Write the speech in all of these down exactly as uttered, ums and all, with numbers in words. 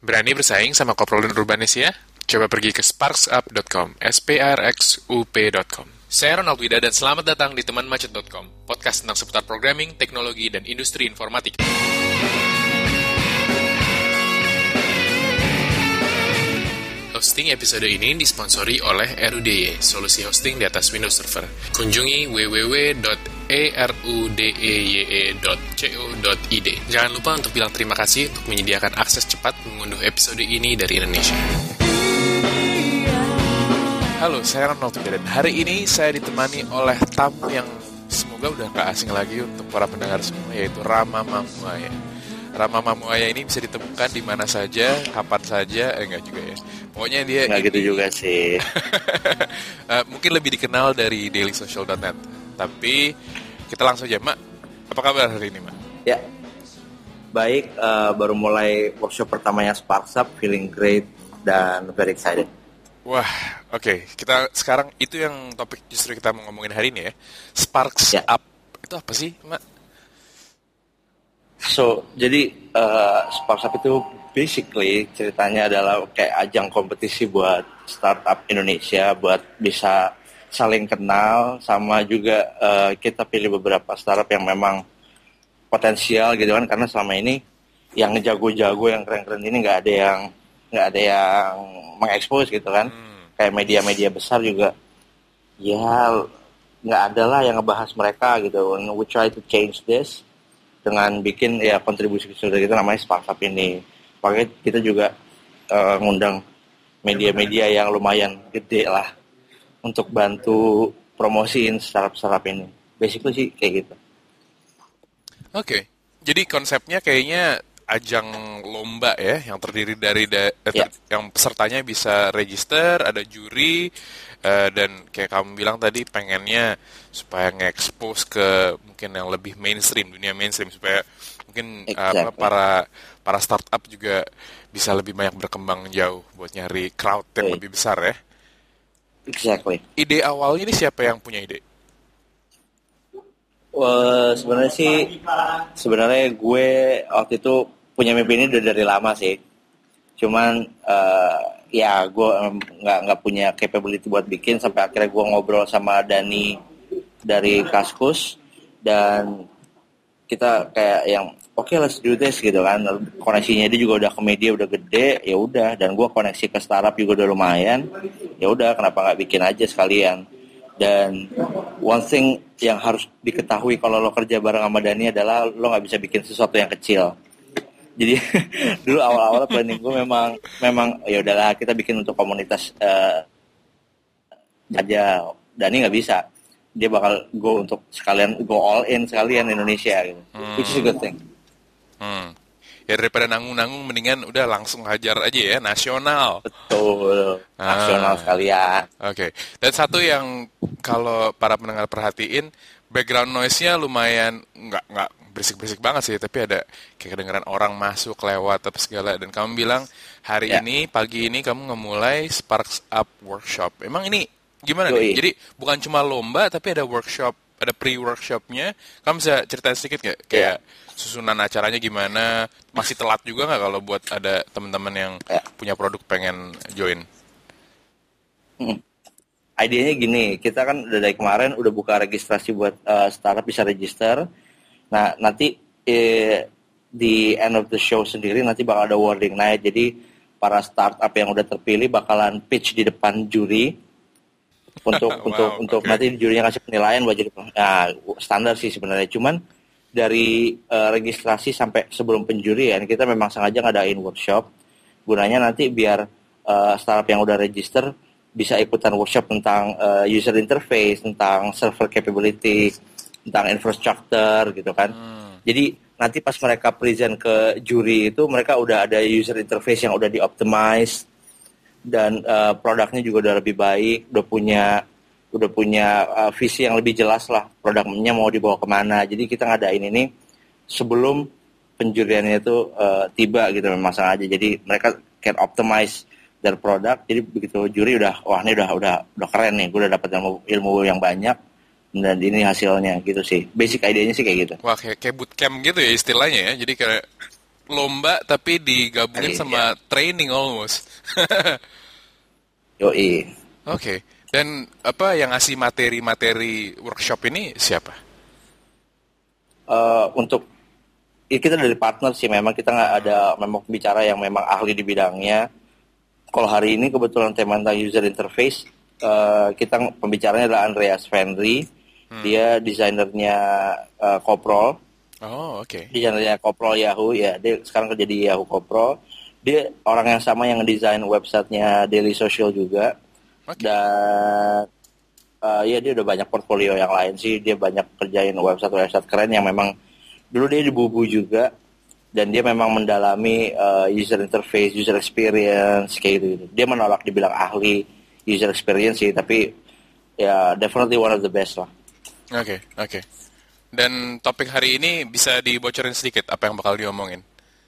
Berani bersaing sama Koprol dan Urbanesia? Coba pergi ke sparksup dot com, s p r x u p dot com. Saya Ronald Wida dan selamat datang di teman macet dot com, podcast tentang seputar programming, teknologi, dan industri informatika. Hosting episode ini disponsori oleh R U D Y, solusi hosting di atas Windows Server. Kunjungi w w w dot rudeye dot co dot i d. Jangan lupa untuk bilang terima kasih untuk menyediakan akses cepat mengunduh episode ini dari Indonesia. Halo, saya Ronald dan hari ini saya ditemani oleh tamu yang semoga udah gak asing lagi untuk para pendengar semua, yaitu Rama Mamuaya. Rama Mamuaya ini bisa ditemukan di mana saja, kapan saja, eh enggak juga ya. Pokoknya dia nggak gitu juga sih. uh, mungkin lebih dikenal dari daily social dot net. Tapi kita langsung aja, Mak. Apa kabar hari ini, Mak? Ya, baik. Uh, baru mulai workshop pertamanya Sparks Up, feeling great dan very excited. Wah, oke. Okay. Kita sekarang itu yang topik justru kita mau ngomongin hari ini ya. Sparks ya. Up. Itu apa sih, Mak? So, jadi uh, Sparks Up itu basically ceritanya adalah kayak ajang kompetisi buat startup Indonesia, buat bisa saling kenal, sama juga uh, kita pilih beberapa startup yang memang potensial gitu kan, karena selama ini yang jago-jago, yang keren-keren ini nggak ada yang nggak ada yang mengekspos gitu kan. hmm. Kayak media-media besar juga ya nggak ada lah yang ngebahas mereka gitu. And we try to change this dengan bikin ya kontribusi kecil kita namanya Sparks Up ini. Makanya kita juga uh, ngundang media-media yang lumayan gede lah untuk bantu promosiin startup-startup ini. Basically sih kayak gitu. Oke, okay. Jadi konsepnya kayaknya ajang lomba ya, yang terdiri dari da- eh, ter- yeah. yang pesertanya bisa register, ada juri, uh, dan kayak kamu bilang tadi pengennya supaya nge-expose ke mungkin yang lebih mainstream, dunia mainstream, supaya mungkin exactly. uh, para para startup juga bisa lebih banyak berkembang jauh buat nyari crowd yang right. lebih besar ya. Exactly. Ide awalnya ini siapa yang punya ide? Well, sebenarnya sih sebenarnya gue waktu itu punya mimpi ini udah dari lama sih. Cuman uh, ya gue nggak nggak punya capability buat bikin, sampai akhirnya gue ngobrol sama Dani dari Kaskus dan kita kayak yang oke okay, let's do this gitu kan. Koneksinya dia juga udah ke media udah gede, ya udah, dan gue koneksi ke startup juga udah lumayan, ya udah kenapa nggak bikin aja sekalian. Dan one thing yang harus diketahui kalau lo kerja bareng sama Dani adalah lo nggak bisa bikin sesuatu yang kecil. Jadi dulu awal-awal planning gue memang memang ya udahlah kita bikin untuk komunitas uh, aja. Dani nggak bisa, dia bakal go untuk sekalian go all in sekalian Indonesia gitu, hmm. which is a good thing. Hmm. Ya daripada nanggung-nanggung mendingan udah langsung hajar aja ya, nasional. Betul, nasional ah. sekalian. Oke, okay. Dan satu yang kalau para pendengar perhatiin, background noise-nya lumayan nggak nggak berisik-berisik banget sih, tapi ada kayak kedengeran orang masuk lewat apa segala. Dan kamu bilang hari ya. ini pagi ini kamu ngemulai Sparks Up workshop. Emang ini gimana Yoi. nih? Jadi bukan cuma lomba tapi ada workshop, ada pre-workshopnya. Kamu bisa ceritain sedikit nggak? Kayak ya. susunan acaranya gimana? Masih telat juga nggak kalau buat ada teman-teman yang ya. punya produk pengen join? Hmm. Idenya gini, kita kan udah dari kemarin udah buka registrasi buat uh, startup bisa register. Nah nanti eh, di end of the show sendiri nanti bakal ada awarding night. Jadi para startup yang udah terpilih bakalan pitch di depan juri untuk wow, untuk okay. untuk nanti jurinya kasih penilaian buat jadi nah, standar sih sebenarnya. Cuman dari uh, registrasi sampai sebelum penjurian kita memang sengaja ngadain workshop gunanya nanti biar uh, startup yang udah register bisa ikutan workshop tentang uh, user interface, tentang server capability, tentang infrastructure gitu kan. Hmm. Jadi nanti pas mereka present ke juri itu mereka udah ada user interface yang udah di-optimize dan uh, produknya juga udah lebih baik, udah punya udah punya uh, visi yang lebih jelas lah produknya mau dibawa kemana. Jadi kita ngadain ini sebelum penjuriannya itu uh, tiba gitu memang sengaja. Jadi mereka can optimize their product. Jadi begitu juri udah wah ini udah udah udah keren nih, gue udah dapat ilmu ilmu yang banyak dan ini hasilnya gitu sih. Basic idenya sih kayak gitu. Wah kayak kayak bootcamp gitu ya istilahnya ya. Jadi kayak lomba tapi digabungin Hari, sama training almost. Yoi. Oke. Dan apa yang ngasih materi-materi workshop ini siapa? Eh, untuk ya kita dari partner sih, memang kita nggak ada memang pembicara yang memang ahli di bidangnya. Kalau hari ini kebetulan tema tentang user interface, eh, kita pembicaranya adalah Andreas Fenry. Hmm. Dia desainernya uh, Coprol. Oh, oke. Okay. Desainernya Coprol Yahoo, ya. Dia sekarang kerja di Yahoo Coprol. Dia orang yang sama yang ngedesain websitenya Daily Social juga. Okay. Dan uh, ya dia udah banyak portfolio yang lain sih. Dia banyak kerjain website-website keren yang memang dulu dia di Bubu juga. Dan dia memang mendalami uh, user interface, user experience kayak gitu. Dia menolak dibilang ahli user experience sih, tapi ya definitely one of the best lah. Oke, okay, oke. Okay. Dan topik hari ini bisa dibocorin sedikit apa yang bakal diomongin?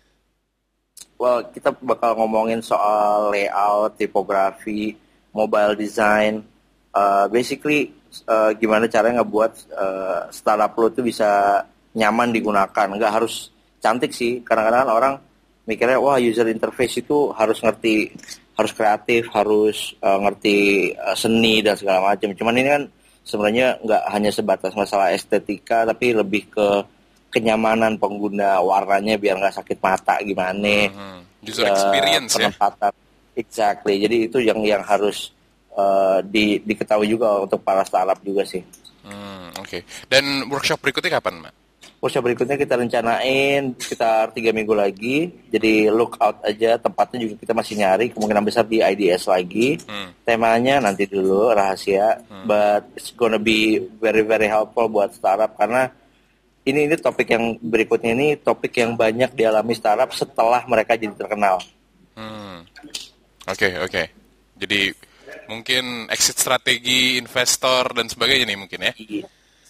Well, kita bakal ngomongin soal layout, tipografi, mobile design, uh, basically uh, gimana caranya ngebuat uh, startup lo tuh bisa nyaman digunakan. Nggak harus cantik sih, kadang-kadang orang mikirnya wah user interface itu harus ngerti, harus kreatif, harus uh, ngerti uh, seni dan segala macam. Cuman ini kan sebenarnya nggak hanya sebatas masalah estetika, tapi lebih ke kenyamanan pengguna, warnanya biar nggak sakit mata gimana, hmm, user experience uh, penempatan, ya. Exactly. Jadi itu yang yang harus uh, di, diketahui juga untuk para startup juga sih. Hmm, Oke. Okay. Dan workshop berikutnya kapan, Mbak? Workshop berikutnya kita rencanain sekitar tiga minggu lagi. Jadi look out aja, tempatnya juga kita masih nyari. Kemungkinan besar di I D S lagi. Hmm. Temanya nanti dulu rahasia. Hmm. But it's gonna be very very helpful buat startup. Karena ini ini topik yang berikutnya ini topik yang banyak dialami startup setelah mereka jadi terkenal. Hmm. Oke okay, oke. Okay. Jadi mungkin exit strategi investor dan sebagainya nih mungkin ya. Iya.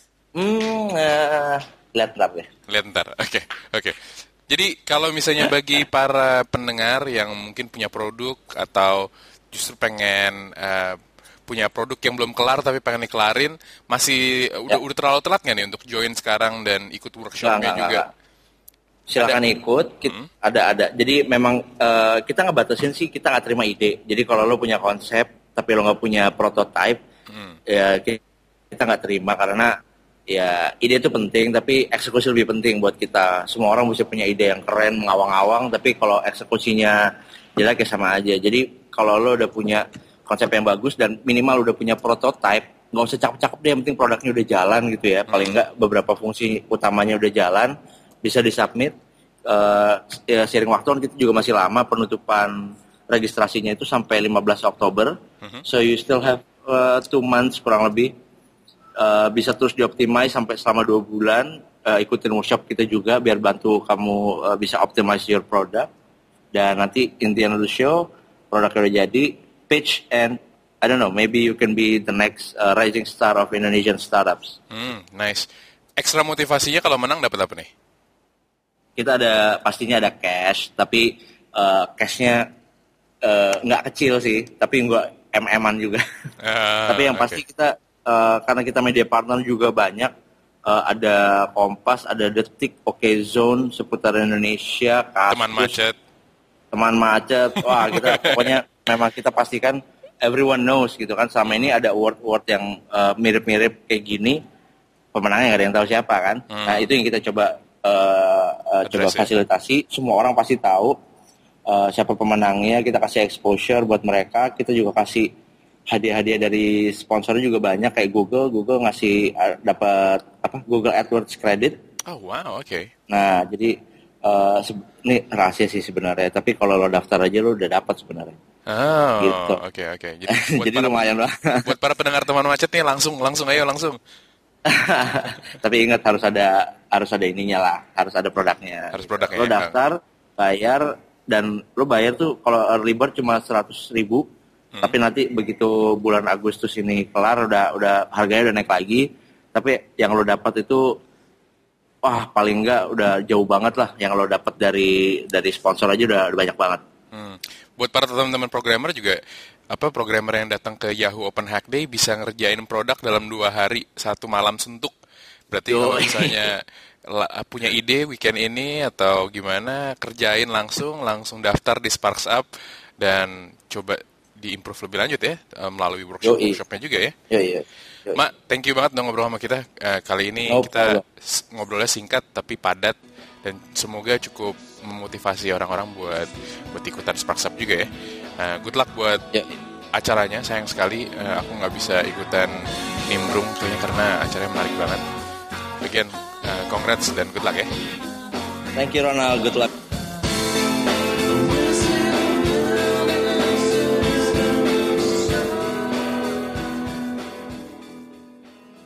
Hmm. Uh, Lihat ntar ya. Lihat ntar, oke, okay, oke. Okay. Jadi kalau misalnya bagi para pendengar yang mungkin punya produk atau justru pengen uh, punya produk yang belum kelar tapi pengen dikelarin, masih udah ya. udah terlalu telat nggak nih untuk join sekarang dan ikut workshopnya nggak, juga? Nggak, nggak. Silakan ada. ikut, kita, hmm? ada ada. Jadi memang uh, kita ngebatasin sih, kita nggak terima ide. Jadi kalau lo punya konsep tapi lo nggak punya prototype, hmm. ya kita nggak terima karena ya ide itu penting, tapi eksekusi lebih penting buat kita. Semua orang bisa punya ide yang keren, mengawang-awang, tapi kalau eksekusinya jelek ya sama aja. Jadi kalau lo udah punya konsep yang bagus dan minimal udah punya prototype, nggak usah cakep-cakep deh, yang penting produknya udah jalan gitu ya. Paling nggak beberapa fungsi utamanya udah jalan, bisa disubmit. Uh, ya, seiring waktu kita juga masih lama, penutupan registrasinya itu sampai lima belas Oktober. Uh-huh. So you still have uh, two months kurang lebih. Uh, bisa terus dioptimize sampai selama dua bulan. Uh, ikutin workshop kita juga biar bantu kamu uh, bisa optimize your product. Dan nanti in the end of the show produknya udah jadi, pitch, and I don't know, maybe you can be the next uh, rising star of Indonesian startups. Hmm, nice. Ekstra motivasinya kalau menang dapat apa nih? Kita ada pastinya ada cash, tapi uh, cashnya uh, nggak kecil sih, tapi nggak em eman juga. Uh, tapi yang okay. pasti kita Uh, karena kita media partner juga banyak, uh, ada Kompas, ada Detik, Oke Zone, Seputar Indonesia, Kasus, Teman Macet, Teman Macet, wah kita pokoknya memang kita pastikan everyone knows gitu kan. Sama ini ada award-award yang uh, mirip-mirip kayak gini, pemenangnya nggak ada yang tahu siapa kan. Hmm. Nah itu yang kita coba uh, uh, coba fasilitasi, semua orang pasti tahu uh, siapa pemenangnya, kita kasih exposure buat mereka, kita juga kasih hadiah-hadiah dari sponsor juga banyak, kayak Google, Google ngasih uh, dapat apa Google AdWords credit. Oh wow, oke. Okay. Nah jadi uh, se- ini rahasia sih sebenarnya, tapi kalau lo daftar aja lo udah dapat sebenarnya. Oh, gitu. oke okay, oke. Okay. Jadi, buat jadi para, lumayan lah. Buat para pendengar Teman Macet nih langsung langsung ayo langsung. Tapi ingat harus ada harus ada ininya lah, harus ada produknya. Harus produknya. Lo daftar, bayar, dan lo bayar tuh kalau early bird cuma seratus ribu. Hmm. Tapi nanti begitu bulan Agustus ini kelar udah udah harganya udah naik lagi. Tapi yang lo dapat itu wah paling enggak udah jauh banget lah yang lo dapat dari dari sponsor aja udah, udah banyak banget. Hmm. Buat para teman-teman programmer juga apa programmer yang datang ke Yahoo Open Hack Day bisa ngerjain produk dalam dua hari satu malam suntuk. Berarti Yo. Kalau misalnya la- punya ide weekend ini atau gimana, kerjain langsung, langsung daftar di Sparks Up dan coba diimprove lebih lanjut ya eh, melalui Yoi. workshop-workshopnya juga ya. Yoi, yoi. Yoi. Mak, thank you banget udah ngobrol sama kita. Eh, kali ini No kita problem. s- ngobrolnya singkat tapi padat dan semoga cukup memotivasi orang-orang buat buat ikutan Sparks Up juga ya. Eh, good luck buat Yoi. acaranya. Sayang sekali eh, aku nggak bisa ikutan nimbrung kayaknya karena acaranya menarik banget. Again, eh, congrats dan good luck ya. Thank you Ronald, good luck.